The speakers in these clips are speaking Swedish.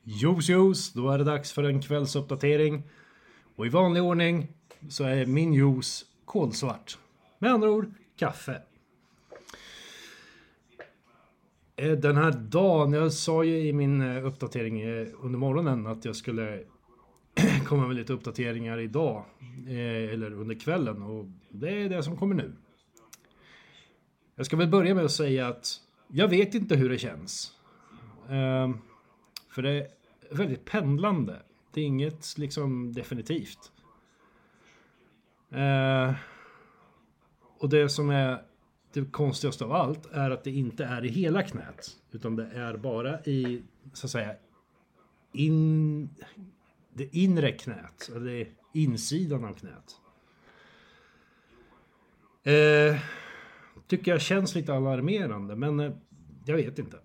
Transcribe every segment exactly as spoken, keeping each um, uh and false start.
Jos jos, då är det dags för en kvällsuppdatering. Och i vanlig ordning så är min juice kolsvart. Med andra ord, kaffe. Den här dagen, jag sa ju i min uppdatering under morgonen att jag skulle komma med lite uppdateringar idag. Eller under kvällen, och det är det som kommer nu. Jag ska väl börja med att säga att jag vet inte hur det känns. För det är väldigt pendlande. Det är inget liksom definitivt. Eh, och det som är det konstigaste av allt är att det inte är i hela knät. Utan det är bara i, så att säga, in, det inre knät. Eller insidan av knät. Eh, tycker jag känns lite alarmerande. Men eh, jag vet inte.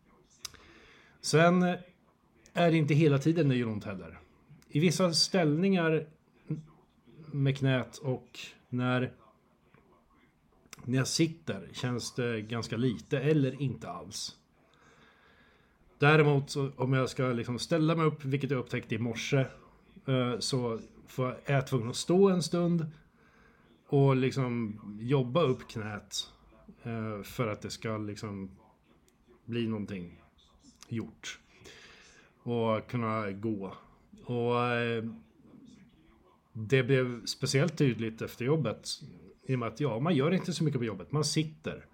Sen är det inte hela tiden det gör ont heller. I vissa ställningar med knät och när, när jag sitter känns det ganska lite eller inte alls. Däremot så, om jag ska liksom ställa mig upp, vilket jag upptäckte i morse, så får jag, är jag tvungen att stå en stund och liksom jobba upp knät för att det ska liksom bli någonting gjort och kunna gå. Och eh, det blev speciellt tydligt efter jobbet i och med att ja, man gör inte så mycket på jobbet, man sitter,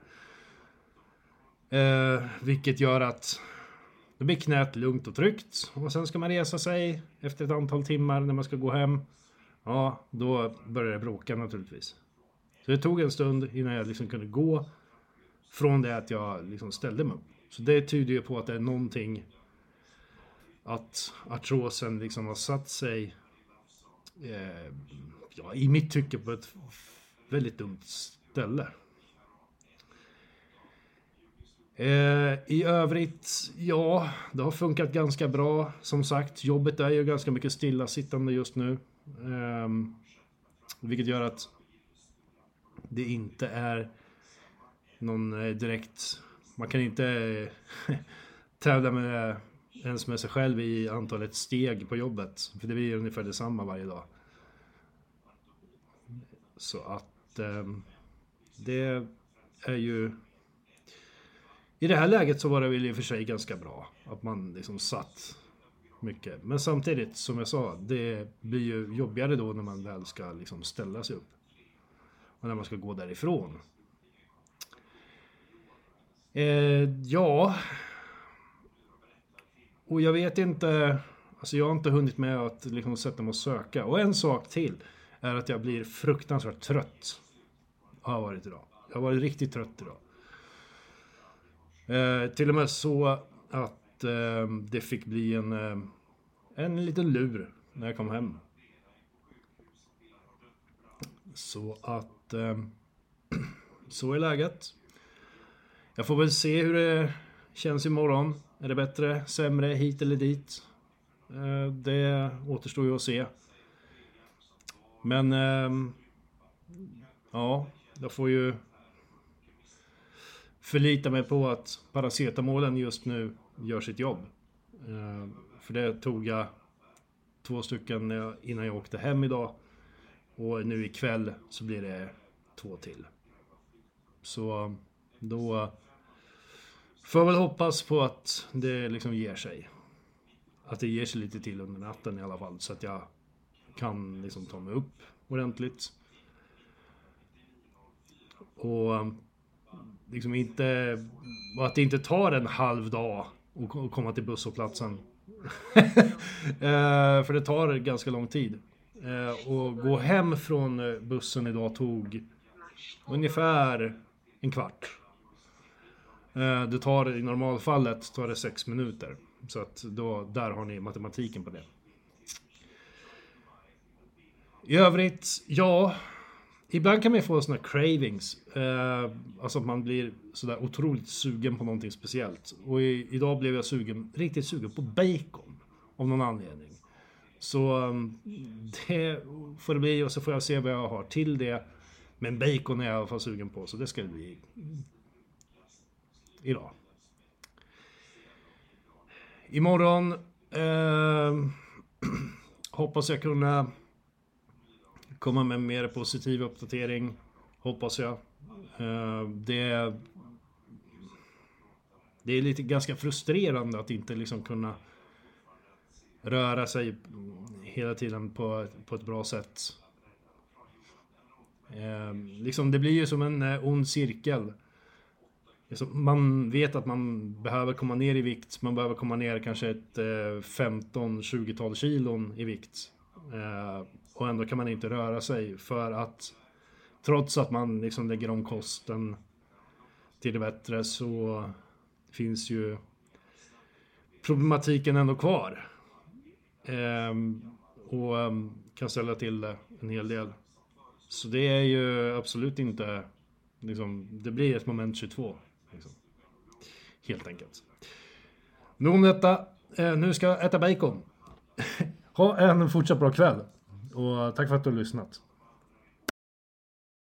eh, vilket gör att det blir knät lugnt och tryggt, och sen ska man resa sig efter ett antal timmar när man ska gå hem. Ja, då börjar det bråka naturligtvis. Så det tog en stund innan jag liksom kunde gå från det att jag liksom ställde mig upp. Så det tyder ju på att det är någonting, att artrosen liksom har satt sig eh, ja, i mitt tycke på ett väldigt dumt ställe. Eh, I övrigt, ja, det har funkat ganska bra. Som sagt, jobbet är ju ganska mycket stillasittande just nu. Eh, vilket gör att det inte är någon direkt... Man kan inte tävla med ens med sig själv i antalet steg på jobbet. För det blir ungefär detsamma varje dag. Så att eh, det är ju... I det här läget så var det väl i och för sig ganska bra. Att man liksom satt mycket. Men samtidigt, som jag sa, det blir ju jobbigare då när man väl ska liksom ställa sig upp. Och när man ska gå därifrån. Eh, ja... Och jag vet inte, alltså jag har inte hunnit med att liksom sätta mig och söka. Och en sak till är att jag blir fruktansvärt trött. Har jag varit idag. Jag har varit riktigt trött idag. Eh, till och med så att eh, det fick bli en, eh, en liten lur när jag kom hem. Så att eh, så är läget. Jag får väl se hur det känns imorgon. Är det bättre, sämre, hit eller dit? Eh, det återstår ju att se. Men eh, ja, jag får ju förlita mig på att paracetamolen just nu gör sitt jobb. Eh, för det tog jag två stycken innan jag åkte hem idag. Och nu ikväll så blir det två till. Så då... Får väl hoppas på att det liksom ger sig. Att det ger sig lite till under natten i alla fall. Så att jag kan liksom ta mig upp ordentligt. Och liksom inte... Och att det inte tar en halv dag att komma till busshållplatsen. För det tar ganska lång tid. Och gå hem från bussen idag tog ungefär en kvart. Det tar i normalfallet tar det sex minuter. Så att då, där har ni matematiken på det. I övrigt, ja. Ibland kan man få såna cravings. Eh, alltså att man blir sådär otroligt sugen på någonting speciellt. Och i, idag blev jag sugen, riktigt sugen på bacon. Av någon anledning. Så det får det bli, och så får jag se vad jag har till det. Men bacon är jag i alla fall sugen på, så det ska det bli idag. Imorgon Eh, hoppas jag kunna komma med mer positiv uppdatering. Hoppas jag. Eh, det, det är lite ganska frustrerande att inte liksom kunna röra sig hela tiden på, på ett bra sätt. Eh, liksom det blir ju som en eh, ond cirkel. Liksom, man vet att man behöver komma ner i vikt. Man behöver komma ner kanske ett eh, femton tjugo kilon i vikt. Eh, och ändå kan man inte röra sig. För att trots att man liksom lägger om kosten till det bättre, så finns ju problematiken ändå kvar. Eh, och um, kan ställa till det en hel del. Så det är ju absolut inte liksom, det blir ett moment tjugotvå liksom. Helt enkelt. Nu om detta. Eh, nu ska jag äta bacon. Ha en fortsatt bra kväll. Och tack för att du har lyssnat.